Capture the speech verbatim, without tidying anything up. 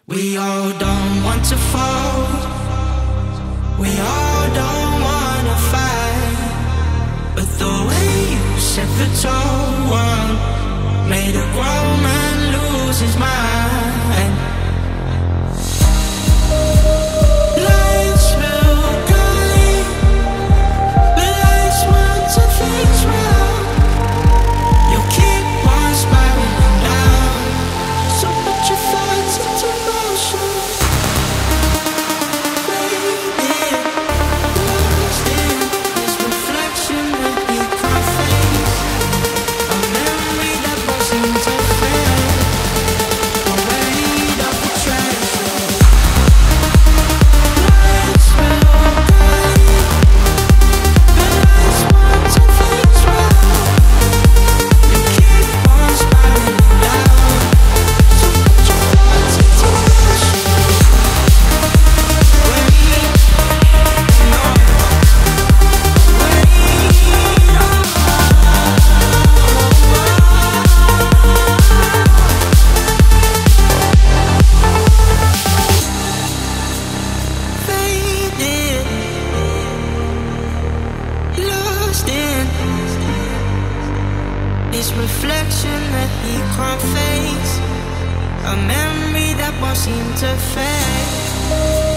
We all don't want to fall. We all don't wanna fight. But the way you set the tone made a grown man lose his mind. Lights will guide, but lights want to things well. You keep on spiraling down, so put your thoughts into motion. Faded, lost in this reflection that we can't face. A memory that won't seem to fade. Afraid of the treasure. Lights will guide, but lights want to things well. You keep on spiraling down, so put your thoughts into motion. Wait, no, faded, lost in this reflection that he can't face. A memory that won't seem to fade.